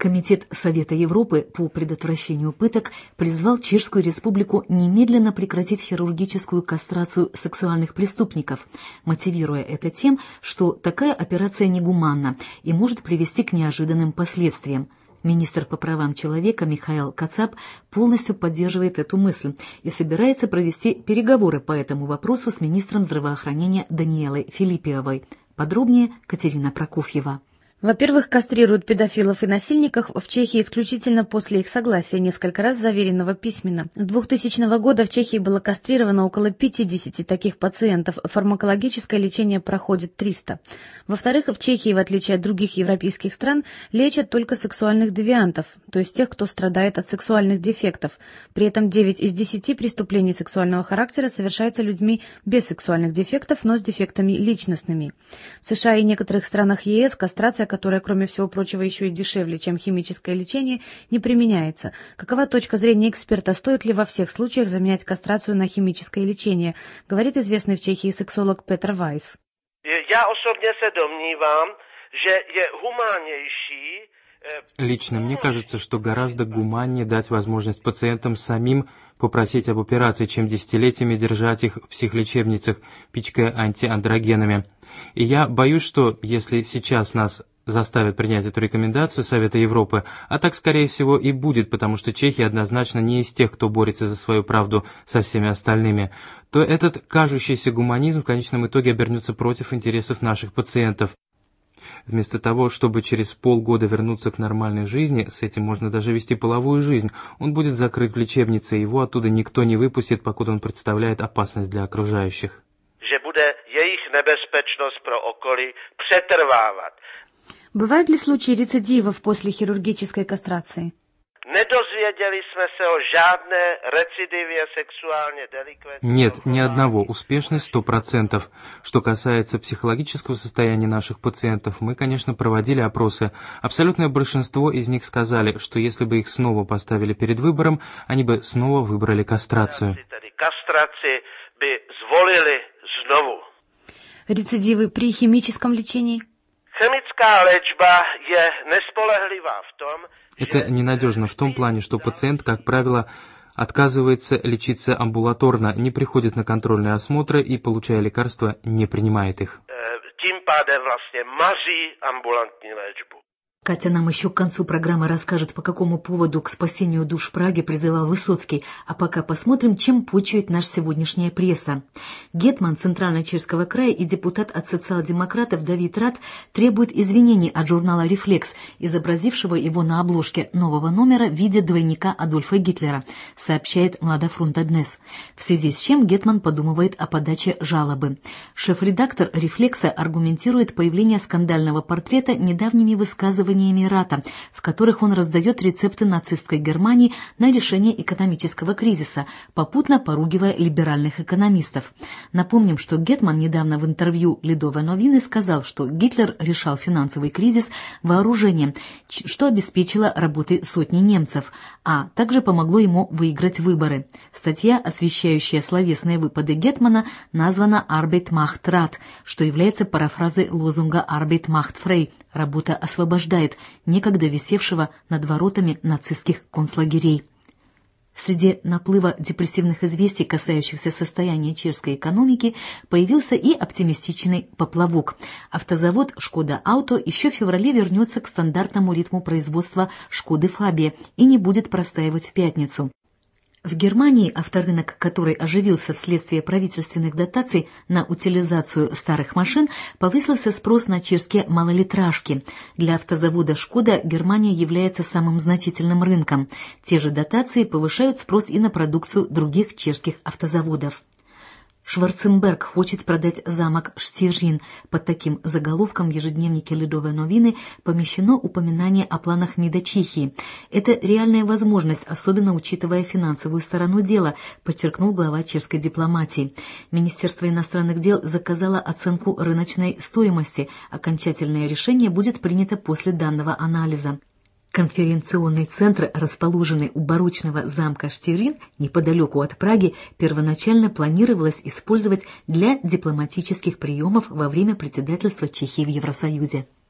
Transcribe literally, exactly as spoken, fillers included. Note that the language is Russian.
Комитет Совета Европы по предотвращению пыток призвал Чешскую Республику немедленно прекратить хирургическую кастрацию сексуальных преступников, мотивируя это тем, что такая операция негуманна и может привести к неожиданным последствиям. Министр по правам человека Михаил Кацап полностью поддерживает эту мысль и собирается провести переговоры по этому вопросу с министром здравоохранения Даниэлой Филиппиевой. Подробнее Катерина Прокофьева. Во-первых, кастрируют педофилов и насильников в Чехии исключительно после их согласия, несколько раз заверенного письменно. С двухтысячного года в Чехии было кастрировано около пятидесяти таких пациентов, фармакологическое лечение проходит триста. Во-вторых, в Чехии, в отличие от других европейских стран, лечат только сексуальных девиантов, то есть тех, кто страдает от сексуальных дефектов. При этом девять из десяти преступлений сексуального характера совершаются людьми без сексуальных дефектов, но с дефектами личностными. В США и некоторых странах ЕС кастрация, которая, кроме всего прочего, еще и дешевле, чем химическое лечение, не применяется. Какова точка зрения эксперта, стоит ли во всех случаях заменять кастрацию на химическое лечение, говорит известный в Чехии сексолог Петр Weiss. Я osobně se domnívám, že je humánnější. Лично мне кажется, что гораздо гуманнее дать возможность пациентам самим попросить об операции, чем десятилетиями держать их в психлечебницах, пичкая антиандрогенами. И я боюсь, что если сейчас нас заставят принять эту рекомендацию Совета Европы, а так, скорее всего, и будет, потому что Чехия однозначно не из тех, кто борется за свою правду со всеми остальными, то этот кажущийся гуманизм в конечном итоге обернется против интересов наших пациентов. Вместо того, чтобы через полгода вернуться к нормальной жизни, с этим можно даже вести половую жизнь, он будет закрыт в лечебнице, и его оттуда никто не выпустит, покуда он представляет опасность для окружающих. Бывают ли случаи рецидивов после хирургической кастрации? Нет, ни одного. Успешность сто процентов. Что касается психологического состояния наших пациентов, мы, конечно, проводили опросы. Абсолютное большинство из них сказали, что если бы их снова поставили перед выбором, они бы снова выбрали кастрацию. Рецидивы при химическом лечении? Это ненадежно в том плане, что пациент, как правило, отказывается лечиться амбулаторно, не приходит на контрольные осмотры и, получая лекарства, не принимает их. Катя нам еще к концу программы расскажет, по какому поводу к спасению душ в Праге призывал Высоцкий, а пока посмотрим, чем почует наша сегодняшняя пресса. Гетман Центрально-Чешского края и депутат от социал-демократов Давид Рат требует извинений от журнала «Рефлекс», изобразившего его на обложке нового номера в виде двойника Адольфа Гитлера, сообщает Младофронта Днес, в связи с чем Гетман подумывает о подаче жалобы. Шеф-редактор «Рефлекса» аргументирует появление скандального портрета недавними высказываниями Рата, в которых он раздает рецепты нацистской Германии на решение экономического кризиса, попутно поругивая либеральных экономистов. Напомним, что Гетман недавно в интервью «Ледове новины» сказал, что Гитлер решал финансовый кризис вооружением, что обеспечило работой сотни немцев, а также помогло ему выиграть выборы. Статья, освещающая словесные выпады Гетмана, названа «Arbeit macht Rat», что является парафразой лозунга «Arbeit macht frei» — «Работа освобождает», некогда висевшего над воротами нацистских концлагерей. Среди наплыва депрессивных известий, касающихся состояния чешской экономики, появился и оптимистичный поплавок. Автозавод «Шкода Ауто» еще в феврале вернется к стандартному ритму производства «Шкоды Фабия» и не будет простаивать в пятницу. В Германии, авторынок, который оживился вследствие правительственных дотаций на утилизацию старых машин, повысился спрос на чешские малолитражки. Для автозавода «Шкода» Германия является самым значительным рынком. Те же дотации повышают спрос и на продукцию других чешских автозаводов. Шварценберг хочет продать замок Штиржин. Под таким заголовком в ежедневнике «Ледове новины» помещено упоминание о планах МИДа Чехии. Это реальная возможность, особенно учитывая финансовую сторону дела, подчеркнул глава чешской дипломатии. Министерство иностранных дел заказало оценку рыночной стоимости. Окончательное решение будет принято после данного анализа. Конференционный центр, расположенный у барочного замка Штирин, неподалеку от Праги, первоначально планировалось использовать для дипломатических приемов во время председательства Чехии в Евросоюзе.